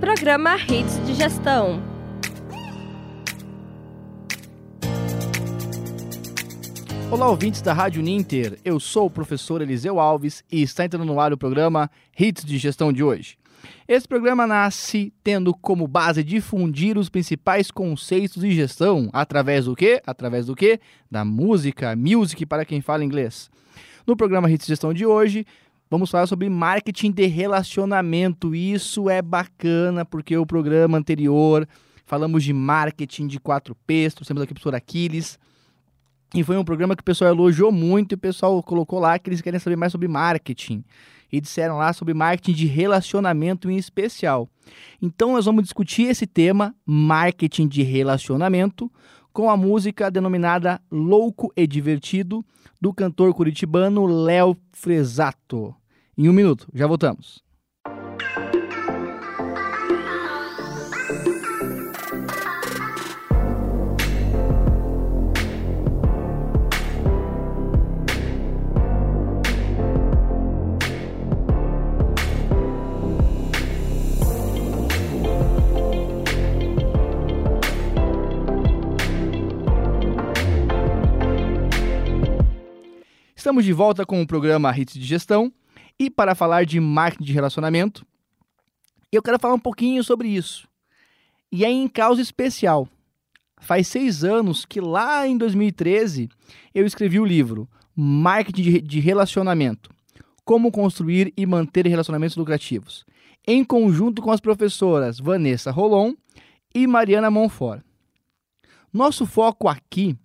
Programa Hits de Gestão. Olá, ouvintes da Rádio Ninter. Eu sou o professor Eliseu Alves e está entrando no ar o programa Hits de Gestão de hoje. Esse programa nasce tendo como base difundir os principais conceitos de gestão através do quê? Através do quê? Da música, music para quem fala inglês. No programa Hits de Gestão de hoje, vamos falar sobre marketing de relacionamento. Isso é bacana porque o programa anterior falamos de marketing de 4Ps, trouxemos aqui o professor Aquiles. E foi um programa que o pessoal elogiou muito e o pessoal colocou lá que eles querem saber mais sobre marketing. E disseram lá sobre marketing de relacionamento em especial. Então nós vamos discutir esse tema, marketing de relacionamento, com a música denominada Louco e Divertido, do cantor curitibano Léo Fresato. Em 1 minuto, já voltamos. Estamos de volta com o programa Hits de Gestão e para falar de marketing de relacionamento, eu quero falar um pouquinho sobre isso. E aí em causa especial, faz 6 anos que lá em 2013 eu escrevi o livro Marketing de Relacionamento, Como Construir e Manter Relacionamentos Lucrativos, em conjunto com as professoras Vanessa Rolon e Mariana Monfort. Nosso foco aqui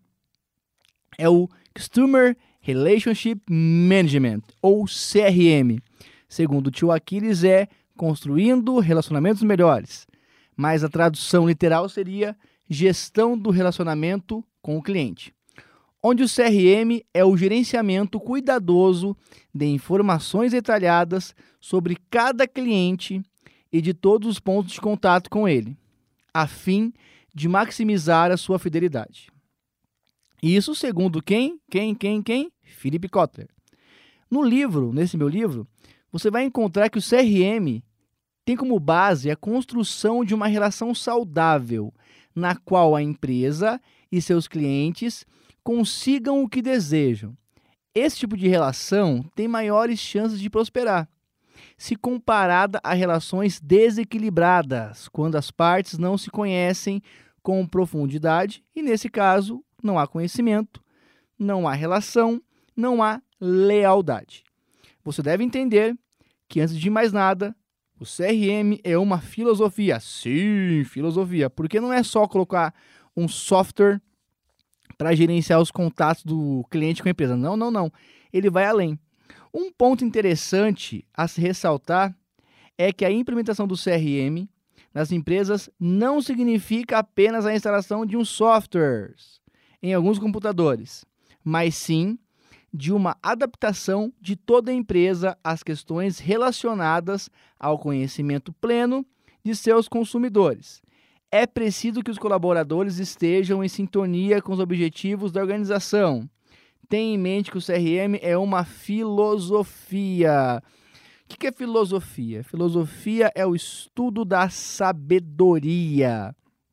é o Customer Relationship Management, ou CRM. Segundo o tio Aquiles, é construindo relacionamentos melhores. Mas a tradução literal seria gestão do relacionamento com o cliente. Onde o CRM é o gerenciamento cuidadoso de informações detalhadas sobre cada cliente e de todos os pontos de contato com ele, a fim de maximizar a sua fidelidade. Isso segundo quem? Philip Kotler. Nesse meu livro, você vai encontrar que o CRM tem como base a construção de uma relação saudável, na qual a empresa e seus clientes consigam o que desejam. Esse tipo de relação tem maiores chances de prosperar, se comparada a relações desequilibradas, quando as partes não se conhecem com profundidade e, nesse caso, não há conhecimento, não há relação, não há lealdade. Você deve entender que, antes de mais nada, o CRM é uma filosofia. Sim, filosofia. Porque não é só colocar um software para gerenciar os contatos do cliente com a empresa. Não. Ele vai além. Um ponto interessante a se ressaltar é que a implementação do CRM nas empresas não significa apenas a instalação de um software em alguns computadores, mas sim de uma adaptação de toda a empresa às questões relacionadas ao conhecimento pleno de seus consumidores. É preciso que os colaboradores estejam em sintonia com os objetivos da organização. Tenha em mente que o CRM é uma filosofia. O que é filosofia? Filosofia é o estudo da sabedoria.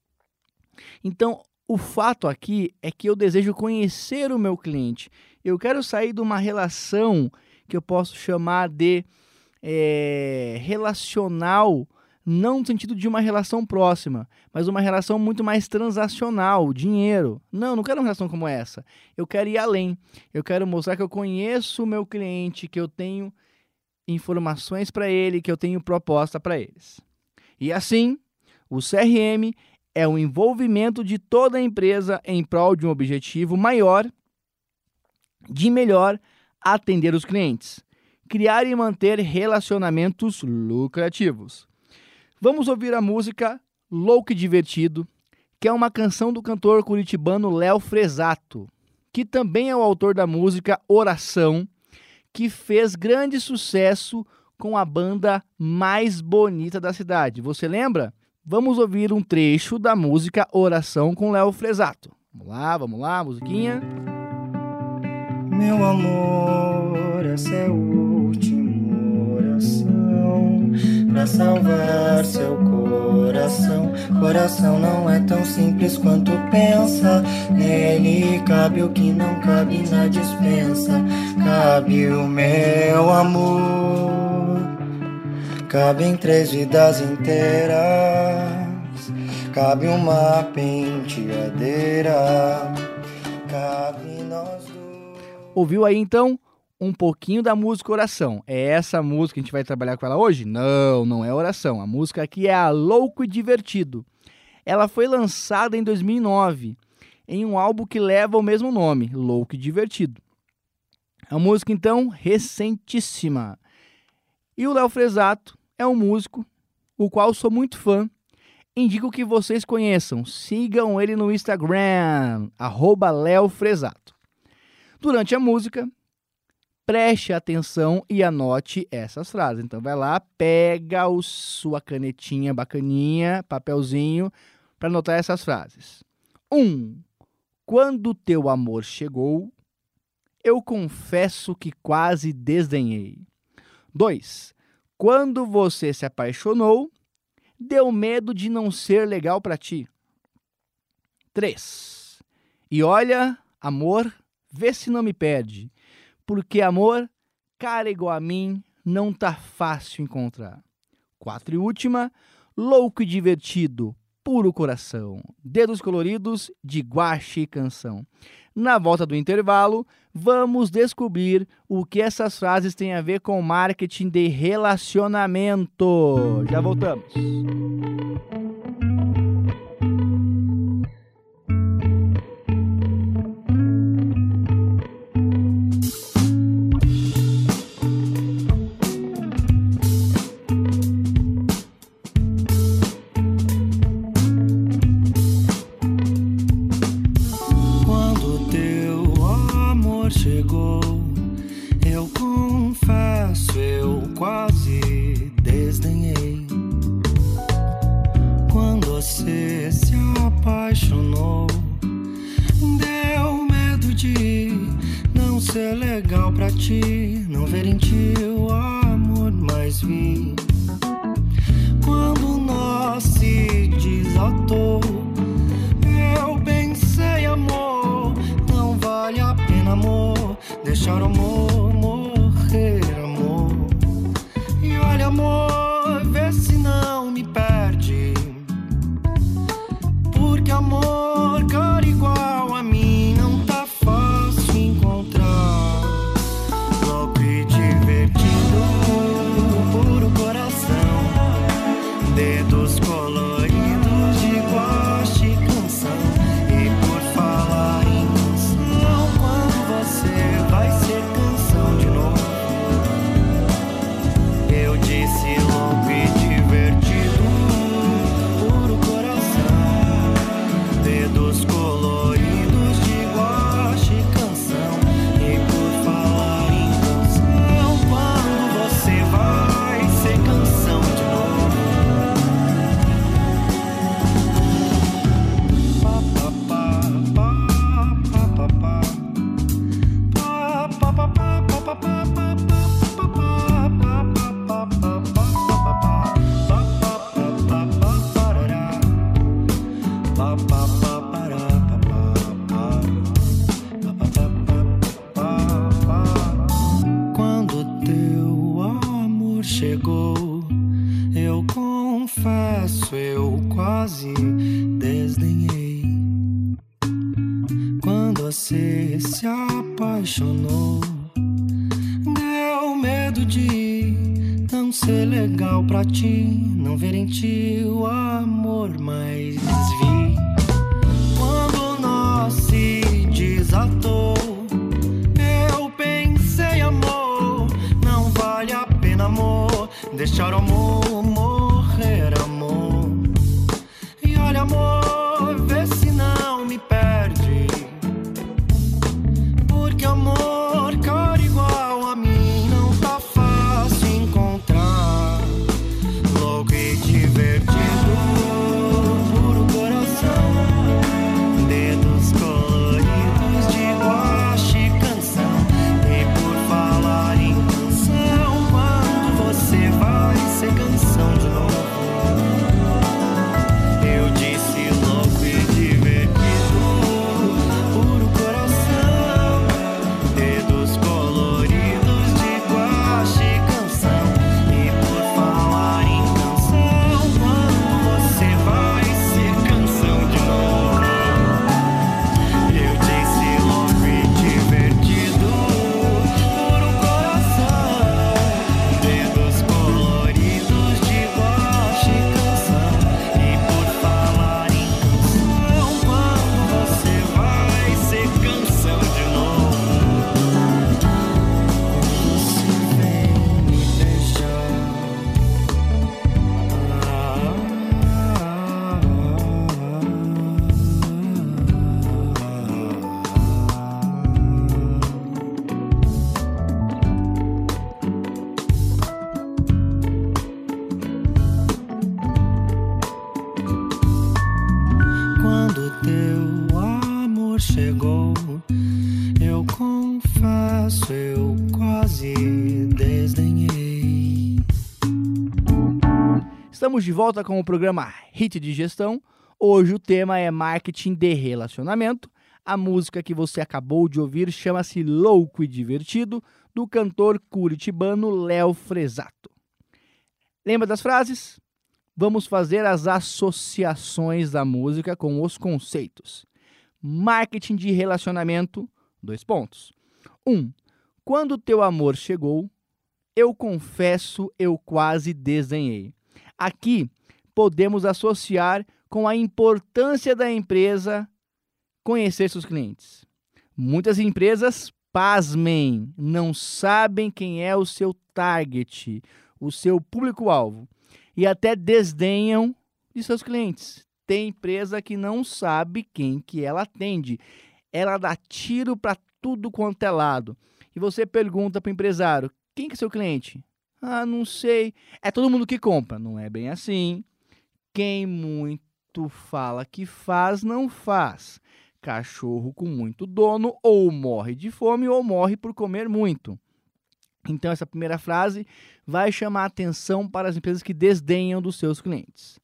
Então, o fato aqui é que eu desejo conhecer o meu cliente. Eu quero sair de uma relação que eu posso chamar de relacional, não no sentido de uma relação próxima, mas uma relação muito mais transacional, dinheiro. Não quero uma relação como essa. Eu quero ir além. Eu quero mostrar que eu conheço o meu cliente, que eu tenho informações para ele, que eu tenho proposta para eles. E assim, o CRM é o envolvimento de toda a empresa em prol de um objetivo maior, de melhor atender os clientes, criar e manter relacionamentos lucrativos. Vamos ouvir a música Louco e Divertido, que é uma canção do cantor curitibano Léo Fresato, que também é o autor da música Oração, que fez grande sucesso com a banda mais bonita da cidade. Você lembra? Vamos ouvir um trecho da música Oração com Léo Fresato. Vamos lá, musiquinha. Meu amor, essa é a última oração pra pra salvar seu coração. Coração não é tão simples quanto pensa. Nele cabe o que não cabe na despensa. Cabe o meu amor, cabem 3 vidas inteiras, cabe uma penteadeira, cabe nós dois. Ouviu aí então um pouquinho da música Oração? É essa música que a gente vai trabalhar com ela hoje? Não, não é Oração. A música aqui é a Louco e Divertido. Ela foi lançada em 2009 em um álbum que leva o mesmo nome, Louco e Divertido. A música então recentíssima. E o Léo Fresato é um músico, o qual sou muito fã. Indico que vocês conheçam. Sigam ele no Instagram, @LeoFresato. Durante a música, preste atenção e anote essas frases. Então vai lá, pega sua canetinha bacaninha, papelzinho, para anotar essas frases. 1. Quando teu amor chegou, eu confesso que quase desdenhei. 2. Quando você se apaixonou, deu medo de não ser legal para ti. 3. E olha, amor, vê se não me perde, porque amor, cara igual a mim, não tá fácil encontrar. 4 e última, louco e divertido, puro coração, dedos coloridos de guache e canção. Na volta do intervalo, vamos descobrir o que essas frases têm a ver com marketing de relacionamento. Já voltamos. Chegou, eu confesso, eu quase desdenhei. Quando você se apaixonou, deu medo de não ser legal pra ti, não ver em ti o amor mais vi. Quando nós se desatou, eu pensei, amor, não vale a pena, amor, deixar o amor morrer, amor. E olha, amor, vê se não me perde, porque amor, cara igual a mim, não tá fácil encontrar. Louco e divertido, puro coração, dedos coloridos de guache e canção. E por falar em canção, quando você vai ser canção de novo? Eu disse louco e divertido, puro coração, dedos coloridos de guache e canção. E por falar em canção, quando você vai ser canção de novo? Quando teu amor chegou, eu confesso, eu quase desdenhei. Quando você se apaixonou, deu medo de não ser legal pra ti, não ver em ti o amor mais vi. Quando nós se desatou, eu pensei, amor, não vale a pena, amor, deixar o amor morrer, amor. E olha, amor, vê se não me perde, porque amor, cara igual a mim, não tá fácil encontrar. Louco e divertido, puro coração, dedos coloridos de guache e canção. E por falar em canção, quando você vai ser canção? Estamos de volta com o programa Hit de Gestão. Hoje o tema é marketing de relacionamento. A música que você acabou de ouvir chama-se Louco e Divertido, do cantor curitibano Léo Fresato. Lembra das frases? Vamos fazer as associações da música com os conceitos. Marketing de relacionamento, 2 pontos. 1. Quando teu amor chegou, eu confesso, eu quase desdenhei. Aqui podemos associar com a importância da empresa conhecer seus clientes. Muitas empresas, pasmem, não sabem quem é o seu target, o seu público-alvo, e até desdenham de seus clientes. Tem empresa que não sabe quem que ela atende. Ela dá tiro para tudo quanto é lado. E você pergunta para o empresário, quem que é seu cliente? Ah, não sei. É todo mundo que compra. Não é bem assim. Quem muito fala que faz, não faz. Cachorro com muito dono ou morre de fome ou morre por comer muito. Então, essa primeira frase vai chamar a atenção para as empresas que desdenham dos seus clientes.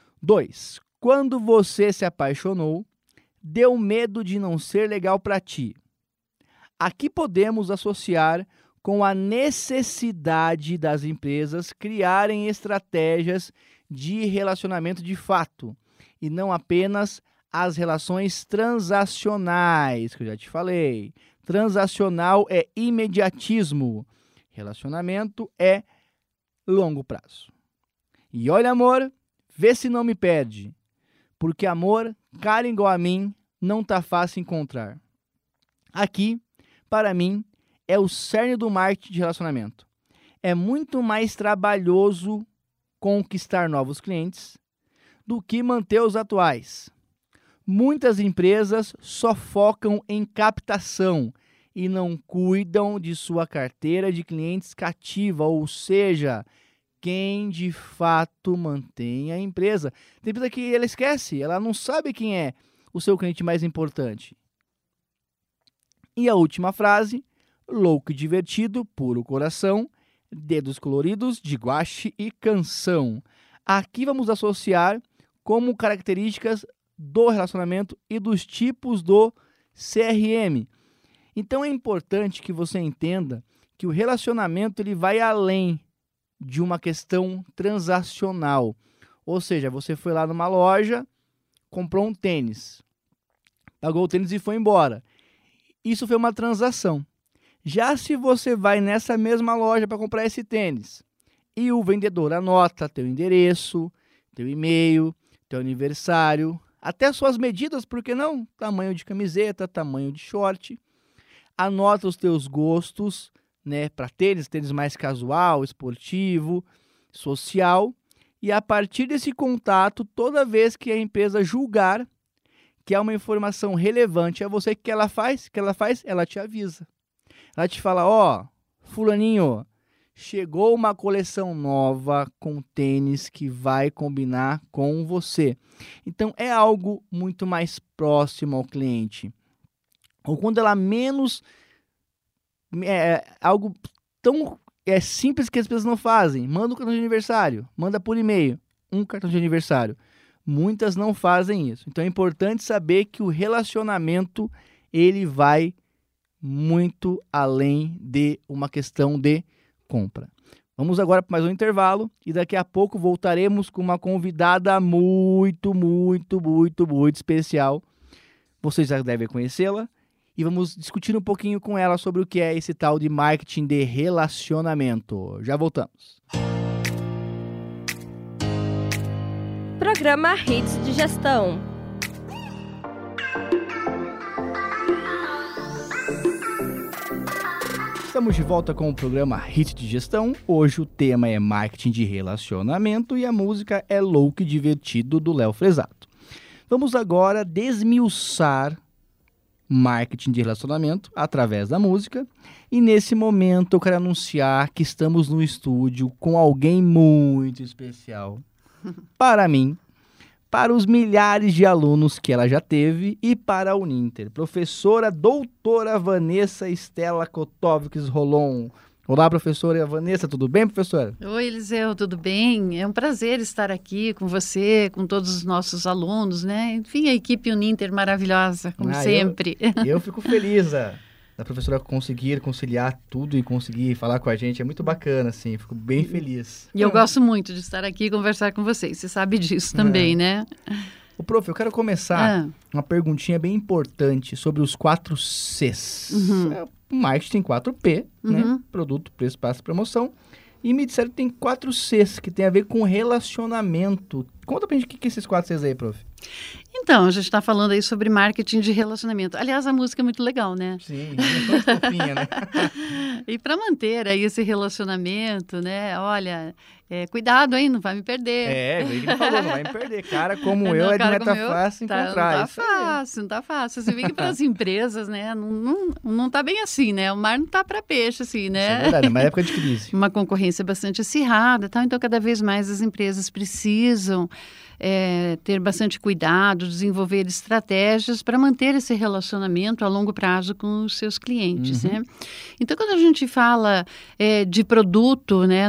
2. Quando você se apaixonou, deu medo de não ser legal para ti. Aqui podemos associar com a necessidade das empresas criarem estratégias de relacionamento de fato e não apenas as relações transacionais, que eu já te falei. Transacional é imediatismo. Relacionamento é longo prazo. E olha, amor, vê se não me perde. Porque amor, cara igual a mim, não tá fácil encontrar. Aqui, para mim, é o cerne do marketing de relacionamento. É muito mais trabalhoso conquistar novos clientes do que manter os atuais. Muitas empresas só focam em captação e não cuidam de sua carteira de clientes cativa, ou seja, quem de fato mantém a empresa. Tem empresa que ela esquece, ela não sabe quem é o seu cliente mais importante. E a última frase, louco e divertido, puro coração, dedos coloridos de guache e canção. Aqui vamos associar como características do relacionamento e dos tipos do CRM. Então é importante que você entenda que o relacionamento ele vai além de uma questão transacional. Ou seja, você foi lá numa loja, comprou um tênis, pagou o tênis e foi embora. Isso foi uma transação. Já se você vai nessa mesma loja para comprar esse tênis e o vendedor anota teu endereço, teu e-mail, teu aniversário, até suas medidas, por que não? Tamanho de camiseta, tamanho de short. Anota os teus gostos, né, para tênis mais casual, esportivo, social. E a partir desse contato, toda vez que a empresa julgar que é uma informação relevante a você, o que ela faz? Ela te avisa. Ela te fala, ó, fulaninho, chegou uma coleção nova com tênis que vai combinar com você. Então, é algo muito mais próximo ao cliente. Ou quando ela menos... É algo tão simples que as pessoas não fazem. Manda um cartão de aniversário. Manda por e-mail um cartão de aniversário. Muitas não fazem isso. Então, é importante saber que o relacionamento ele vai muito além de uma questão de compra. Vamos agora para mais um intervalo e daqui a pouco voltaremos com uma convidada muito especial. Vocês já devem conhecê-la e vamos discutir um pouquinho com ela sobre o que é esse tal de marketing de relacionamento. Já voltamos. Programa Hits de Gestão. Estamos de volta com o programa Hit de Gestão. Hoje o tema é marketing de relacionamento e a música é Louco e Divertido, do Léo Fresato. Vamos agora desmiuçar marketing de relacionamento através da música. E nesse momento eu quero anunciar que estamos no estúdio com alguém muito especial para mim, para os milhares de alunos que ela já teve e para a Uninter. Professora doutora Vanessa Estela Kotovics Rolon. Olá, professora Vanessa, tudo bem, professora? Oi, Eliseu, tudo bem? É um prazer estar aqui com você, com todos os nossos alunos, né? Enfim, a equipe Uninter maravilhosa, como sempre. Eu fico feliz da professora conseguir conciliar tudo e conseguir falar com a gente. É muito bacana, assim, fico bem feliz. E eu gosto muito de estar aqui e conversar com vocês, você sabe disso também, né? Ô, prof, eu quero começar uma perguntinha bem importante sobre os 4 Cs. O marketing tem 4P, né? Produto, preço, prazo e promoção. E me disseram que tem 4 Cs, que tem a ver com relacionamento. Conta pra gente o que é esses 4 Cs aí, prof. Então, a gente está falando aí sobre marketing de relacionamento. Aliás, a música é muito legal, né? Sim, muito fofinha, né? E para manter aí esse relacionamento, né? Olha, cuidado, hein? Não vai me perder. Ele falou, não vai me perder. Cara como eu, não tá fácil encontrar. Não tá fácil. Você vê que para as empresas, né? Não tá bem assim, né? O mar não tá para peixe, assim, né? Isso é verdade, é uma época de crise. Uma concorrência bastante acirrada, tal. Então, cada vez mais as empresas precisam ter bastante cuidado, desenvolver estratégias para manter esse relacionamento a longo prazo com os seus clientes, né? Então, quando a gente fala de produto, né,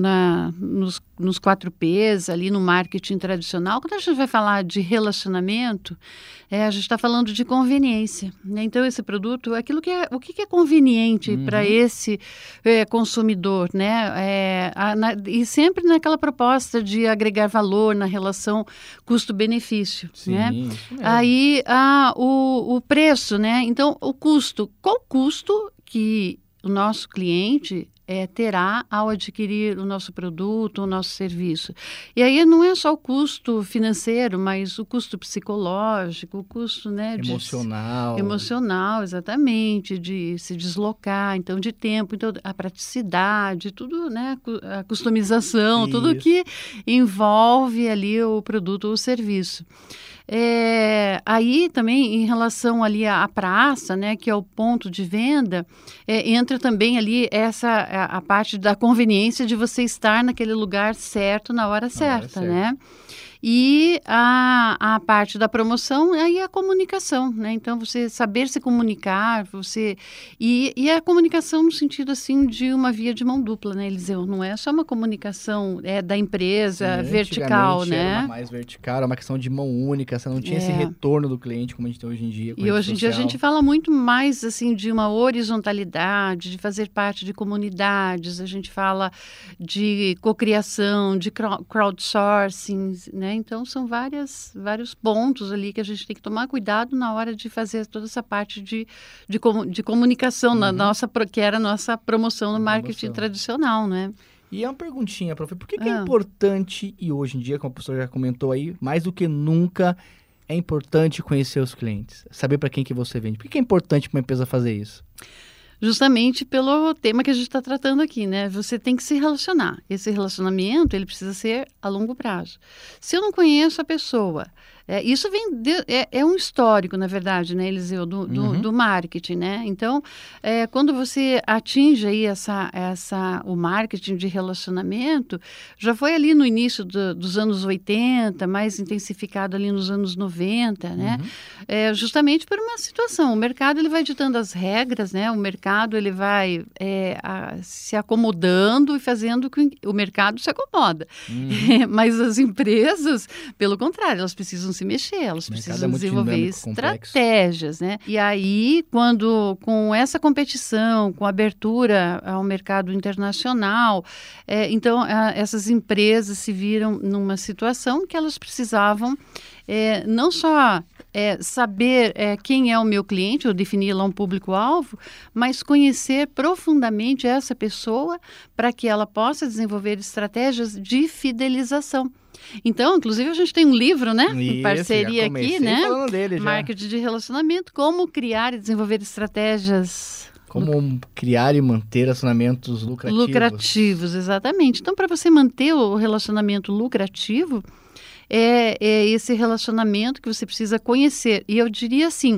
nos 4 Ps, ali no marketing tradicional, quando a gente vai falar de relacionamento, a gente está falando de conveniência, né? Então, esse produto, o que é conveniente para esse consumidor, né? E sempre naquela proposta de agregar valor na relação custo-benefício, né? Aí, o preço, né? Então, o custo. Qual custo que o nosso cliente terá ao adquirir o nosso produto, o nosso serviço? E aí não é só o custo financeiro, mas o custo psicológico, o custo, né, emocional, exatamente, de se deslocar, então de tempo, então a praticidade, tudo, né, a customização, tudo que envolve ali o produto ou o serviço. Aí também em relação ali à praça, né, que é o ponto de venda, entra também ali a parte da conveniência de você estar naquele lugar certo na hora certa, né? E a parte da promoção, aí a comunicação, né? Então, você saber se comunicar, e a comunicação no sentido, assim, de uma via de mão dupla, né, Eliseu? Não é só uma comunicação da empresa vertical, né? Era mais vertical, era uma questão de mão única, você não tinha esse retorno do cliente como a gente tem hoje em dia. E hoje em dia a gente fala muito mais, assim, de uma horizontalidade, de fazer parte de comunidades, a gente fala de cocriação, de crowdsourcing, né? Então, são vários pontos ali que a gente tem que tomar cuidado na hora de fazer toda essa parte de comunicação, que era a nossa promoção no marketing tradicional, né? E é uma perguntinha, prof. Por que é importante, e hoje em dia, como a professora já comentou aí, mais do que nunca, é importante conhecer os clientes? Saber para quem que você vende. Por que é importante para uma empresa fazer isso? Justamente pelo tema que a gente está tratando aqui, né? Você tem que se relacionar. Esse relacionamento, ele precisa ser a longo prazo. Se eu não conheço a pessoa, isso é um histórico, na verdade, né, Eliseu, do marketing, né? Então, quando você atinge aí o marketing de relacionamento, já foi ali no início dos anos 80, mais intensificado ali nos anos 90, né? Justamente por uma situação. O mercado, ele vai ditando as regras, né? O mercado, ele vai se acomodando e fazendo com que o mercado se acomoda. Mas as empresas, pelo contrário, elas precisam se mexer, elas precisam desenvolver estratégias, né? E aí, com essa competição, com a abertura ao mercado internacional, então essas empresas se viram numa situação que elas precisavam não só saber quem é o meu cliente, ou definir lá um público-alvo, mas conhecer profundamente essa pessoa para que ela possa desenvolver estratégias de fidelização. Então, inclusive, a gente tem um livro, né? Em parceria aqui, né? Falando dele já. Marketing de relacionamento, como criar e desenvolver estratégias. Como criar e manter relacionamentos lucrativos. Lucrativos, exatamente. Então, para você manter o relacionamento lucrativo, é esse relacionamento que você precisa conhecer. E eu diria assim,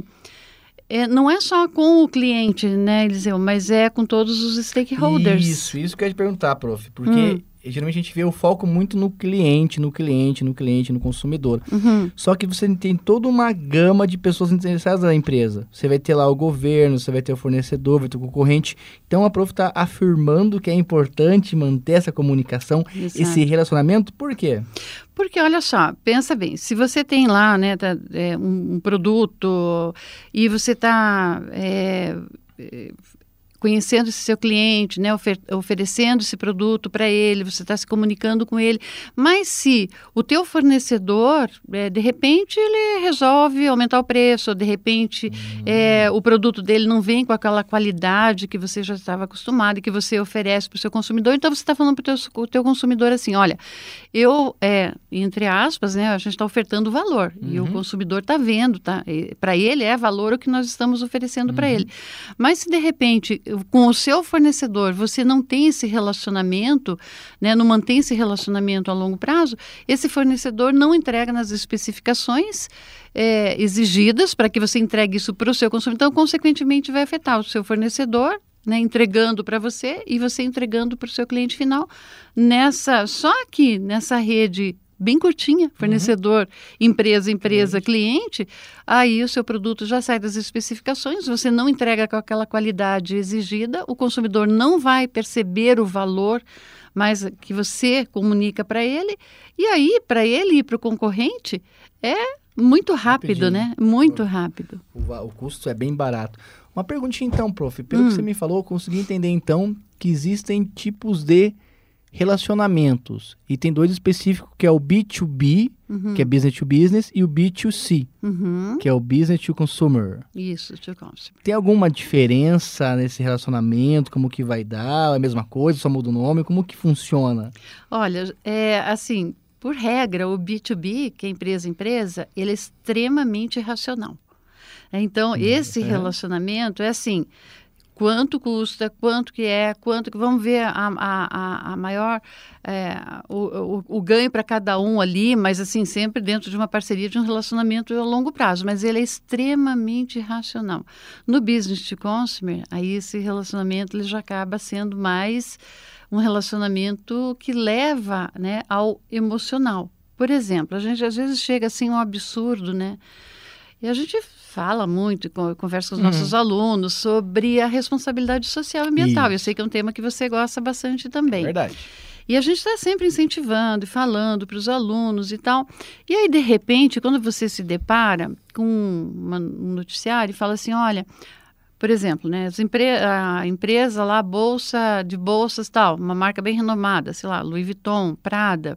não é só com o cliente, né, Eliseu, mas com todos os stakeholders. Isso que eu ia te perguntar, prof. Porque geralmente a gente vê o foco muito no cliente, no consumidor. Só que você tem toda uma gama de pessoas interessadas na empresa. Você vai ter lá o governo, você vai ter o fornecedor, vai ter o concorrente. Então a Prof está afirmando que é importante manter essa comunicação, esse relacionamento. Por quê? Porque, olha só, pensa bem, se você tem lá, né, um produto e você está conhecendo esse seu cliente, né, oferecendo esse produto para ele, você está se comunicando com ele, mas se o teu fornecedor, de repente, ele resolve aumentar o preço, ou de repente o produto dele não vem com aquela qualidade que você já estava acostumado e que você oferece para o seu consumidor, então você está falando para o teu consumidor assim, olha, entre aspas, né, a gente está ofertando valor e o consumidor está vendo, tá? Para ele é valor o que nós estamos oferecendo para ele. Mas se de repente com o seu fornecedor você não tem esse relacionamento, né, não mantém esse relacionamento a longo prazo, esse fornecedor não entrega nas especificações exigidas para que você entregue isso para o seu consumidor, então consequentemente vai afetar o seu fornecedor, né, entregando para você e você entregando para o seu cliente final só que nessa rede bem curtinha, fornecedor, empresa, cliente, aí o seu produto já sai das especificações, você não entrega com aquela qualidade exigida, o consumidor não vai perceber o valor mas que você comunica para ele, e aí para ele e para o concorrente é muito rápido, né? Muito rápido. O custo é bem barato. Uma perguntinha então, Prof. Pelo que você me falou, eu consegui entender então que existem tipos de relacionamentos. E tem dois específicos, que é o B2B, que é Business to Business, e o B2C, que é o Business to Consumer. Isso, to Consumer. Tem alguma diferença nesse relacionamento? Como que vai dar? É a mesma coisa? Só muda o nome? Como que funciona? Olha, assim, por regra, o B2B, que é empresa, ele é extremamente racional. Então, esse relacionamento é assim... Quanto custa, quanto que vamos ver a maior, o ganho para cada um ali, mas assim, sempre dentro de uma parceria, de um relacionamento a longo prazo, mas ele é extremamente racional. No Business to Consumer, aí esse relacionamento ele já acaba sendo mais um relacionamento que leva, né, ao emocional. Por exemplo, a gente às vezes chega assim um absurdo, né? E a gente fala muito, conversa com os nossos alunos sobre a responsabilidade social e ambiental. Isso. Eu sei que é um tema que você gosta bastante também. É verdade. E a gente está sempre incentivando e falando para os alunos e tal. E aí, de repente, quando você se depara com um noticiário e fala assim, olha, por exemplo, né, a empresa lá, bolsa de bolsas tal, uma marca bem renomada, sei lá, Louis Vuitton, Prada...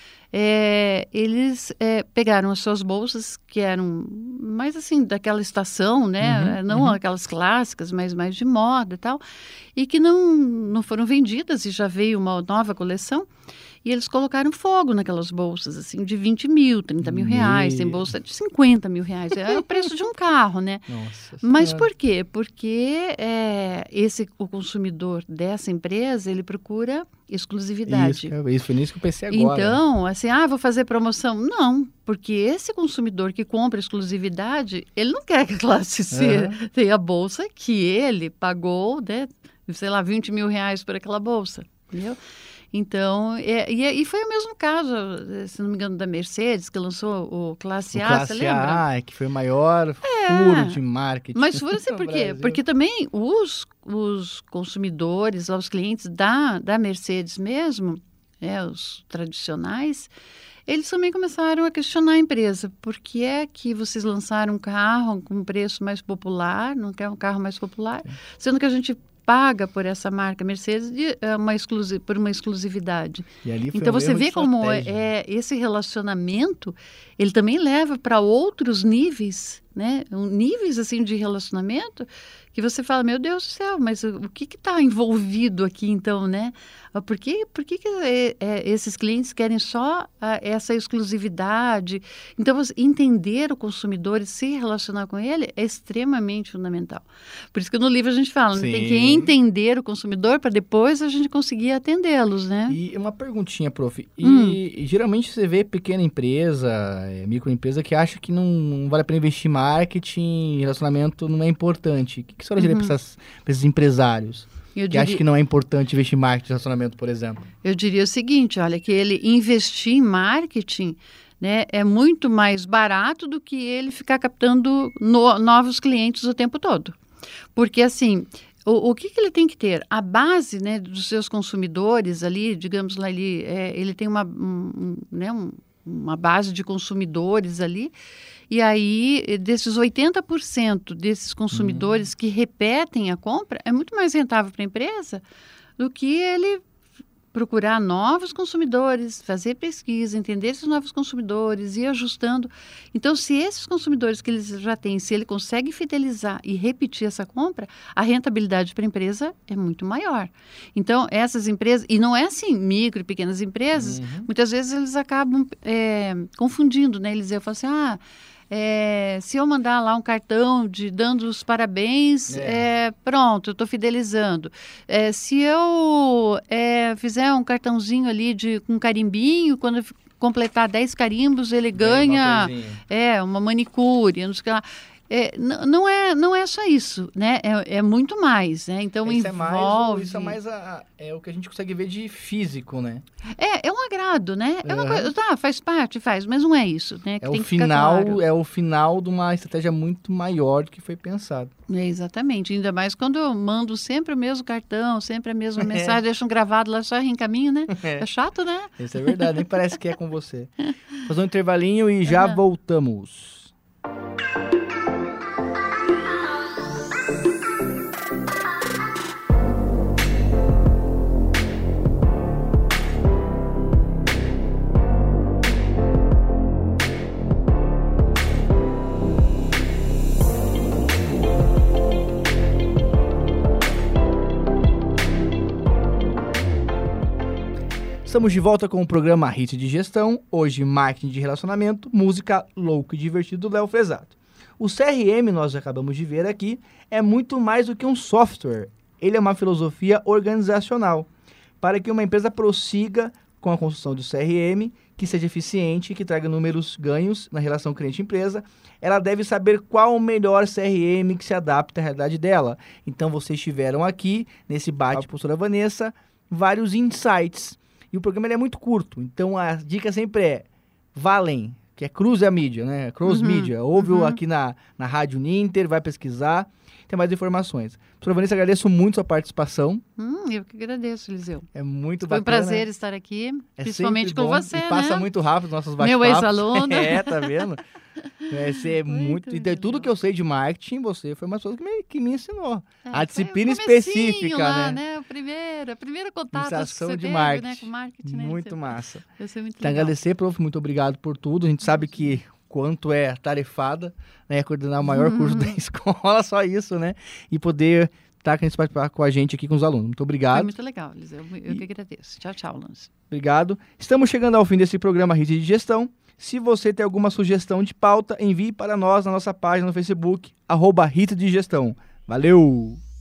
eles pegaram as suas bolsas, que eram mais assim, daquela estação, né? Não aquelas clássicas, mas mais de moda e tal, e que não foram vendidas, e já veio uma nova coleção, e eles colocaram fogo naquelas bolsas, assim, de 20 mil, 30 mil reais, tem bolsa de 50 mil reais, é o preço de um carro, né? Nossa, mas por quê? Porque o consumidor dessa empresa, ele procura exclusividade. Isso foi nisso que eu pensei agora. Então, assim, vou fazer promoção. Não, porque esse consumidor que compra exclusividade, ele não quer que a classe C tenha a bolsa que ele pagou, né, sei lá, 20 mil reais por aquela bolsa, entendeu? Então, e foi o mesmo caso, se não me engano, da Mercedes, que lançou o Classe A, você lembra? Classe A, que foi o maior furo de marketing. Mas furo, assim, por quê? Porque também os consumidores, os clientes da Mercedes mesmo, os tradicionais, eles também começaram a questionar a empresa. Por que é que vocês lançaram um carro com um preço mais popular, não quer um carro mais popular, sendo que a gente paga por essa marca Mercedes por uma exclusividade. Então você vê como esse relacionamento, ele também leva para outros níveis, né? Níveis assim de relacionamento que você fala, meu Deus do céu, mas o que está envolvido aqui então, né? Por que esses clientes querem só essa exclusividade? Então, entender o consumidor e se relacionar com ele é extremamente fundamental. Por isso que no livro a gente fala, né? Tem que entender o consumidor para depois a gente conseguir atendê-los, né? E uma perguntinha, Prof. E geralmente você vê pequena empresa, microempresa, que acha que não vale a pena investir em marketing, relacionamento não é importante. O que a senhora diria para esses empresários? que acha que não é importante investir em marketing de relacionamento, por exemplo? Eu diria o seguinte, olha, que ele investir em marketing, né, é muito mais barato do que ele ficar captando novos clientes o tempo todo. Porque, assim, o que ele tem que ter? A base, né, dos seus consumidores ali, digamos lá, ele tem uma base de consumidores ali, e aí, desses 80% desses consumidores que repetem a compra, é muito mais rentável para a empresa do que ele procurar novos consumidores, fazer pesquisa, entender esses novos consumidores, ir ajustando. Então, se esses consumidores que eles já têm, se ele consegue fidelizar e repetir essa compra, a rentabilidade para a empresa é muito maior. Então, essas empresas, e não é assim, micro e pequenas empresas, muitas vezes eles acabam confundindo, né? Eles falam assim, se eu mandar lá um cartão dando os parabéns, pronto, eu estou fidelizando. Se eu fizer um cartãozinho ali com carimbinho, quando eu completar 10 carimbos, ele ganha uma manicure, não sei o que lá. Não é só isso, né? É muito mais, né? Então isso envolve... Isso é mais o que a gente consegue ver de físico, né? É um agrado, né? É uma coisa, faz parte, mas não é isso, né? Que tem que ficar claro. É o final de uma estratégia muito maior do que foi pensado. Exatamente, ainda mais quando eu mando sempre o mesmo cartão, sempre a mesma mensagem, deixo um gravado lá, só reencaminho, né? É chato, né? Isso é verdade, nem parece que é com você. Fazer um intervalinho e já voltamos. Estamos de volta com o programa Hit de Gestão, hoje marketing de relacionamento, música louco e divertido do Léo Fresato. O CRM, nós acabamos de ver aqui, é muito mais do que um software. Ele é uma filosofia organizacional para que uma empresa prossiga com a construção do CRM, que seja eficiente, que traga números ganhos na relação cliente-empresa. Ela deve saber qual o melhor CRM que se adapta à realidade dela. Então, vocês tiveram aqui, nesse bate, professora Vanessa, vários insights. E o programa ele é muito curto, então a dica sempre é valem, que é cruze a mídia, né? Cross mídia. Ouve aqui na Rádio Ninter, vai pesquisar, tem mais informações. Professora Vanessa, agradeço muito a sua participação. Eu que agradeço, Eliseu. É muito bacana. Foi um prazer estar aqui, principalmente com você, né? Passa muito rápido os nossos bate-papos. Meu ex-aluno. Tá vendo? Muito. E tudo que eu sei de marketing, você foi uma pessoa que me ensinou. A disciplina específica, lá, né? O primeiro contato que você de teve, marketing. Né? Com marketing. Muito massa. Vai ser muito legal. Agradecer, prof, muito obrigado por tudo. A gente sabe que quanto é tarefada, né? Coordenar o maior curso da escola, só isso, né? E poder estar com a gente aqui com os alunos. Muito obrigado. Foi muito legal, Eliseu. Eu que agradeço. Tchau, Lance. Obrigado. Estamos chegando ao fim desse programa Hit de Gestão. Se você tem alguma sugestão de pauta, envie para nós na nossa página no Facebook, @Hit de Gestão. Valeu!